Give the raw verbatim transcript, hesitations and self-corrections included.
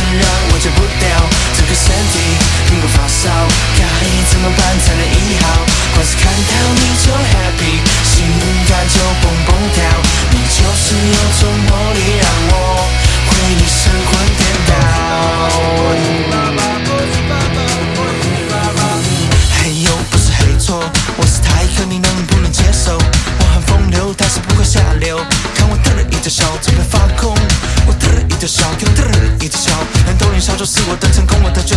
让我戒不掉这个身体，苹果发烧，该怎么办才能医好？光是看到你就 happy， 心肝就蹦蹦跳，你就是有种魔力，让我为你神魂颠倒。黑又不是黑错，我是太克，你能不能接受？我很风流，但是不会下流。看我嘚了一直笑，准备发空。我嘚了一直笑，又嘚了一直笑，人都脸笑就是我的成功，我的